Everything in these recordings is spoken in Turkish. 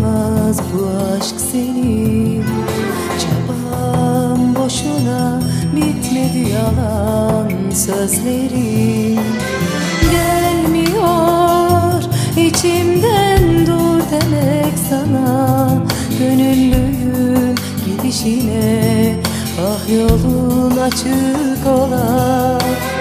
olamaz bu aşk senin. Çabam boşuna bitmedi, yalan sözlerin. Gelmiyor içimden dur demek sana, gönüllüyüm gidişine, ah yolun açık ola.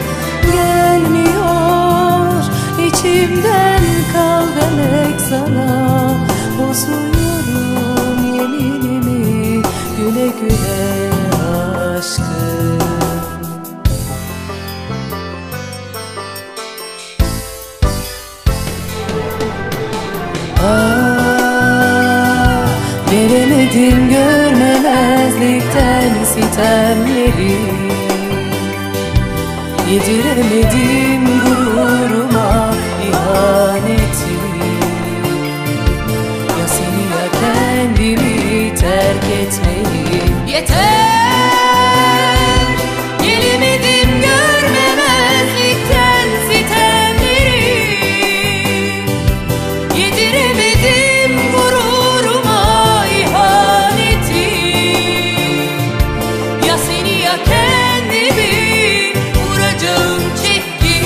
Gelmiyor içimden kal demek sana, bozuyorum yeminimi, güle güle aşkım. Ah, veremedim görmemezlikten sitemleri, yediremedim gururuma ihaneti. Ya seni ya kendimi terk etmeyi. Yeter, gelemedim görmemezlikten sitemleri, yediremedim gururuma ihaneti. Ya seni ya kendimi vuracağım çekki.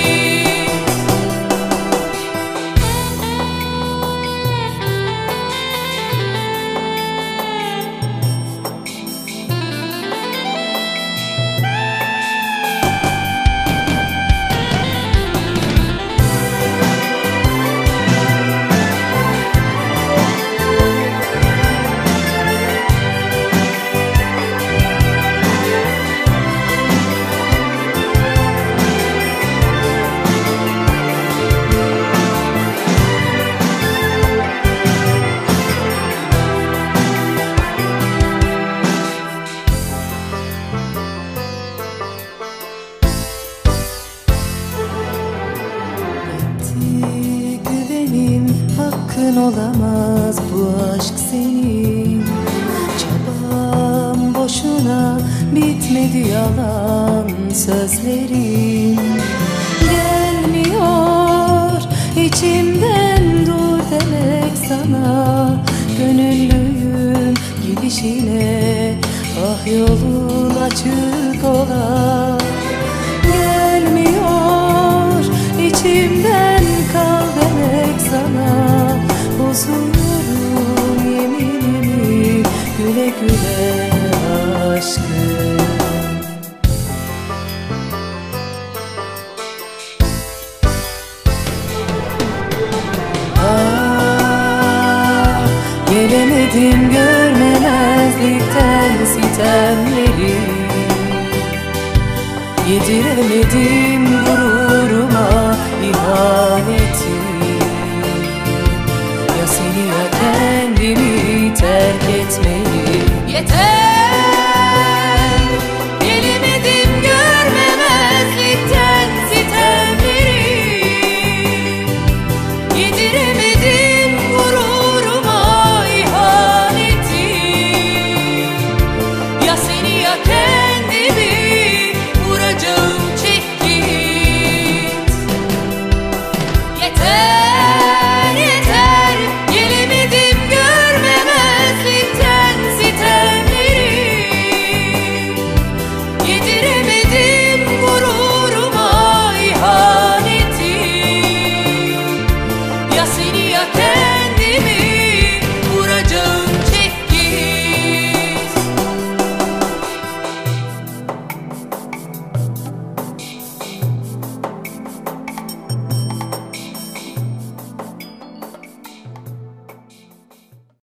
Hakkın olamaz bu aşk senin. Çabam boşuna bitmedi, yalan sözlerin. Gelmiyor içimden dur demek sana, gönüllüyüm gidişine, ah yolun açık ola. Gelmiyor içimden kal demek sana, bozuyorum yeminimi, güle güle aşkım. Ah, gelemedim görmemezlikten sitemleri, yediremedim gururuma ihanet.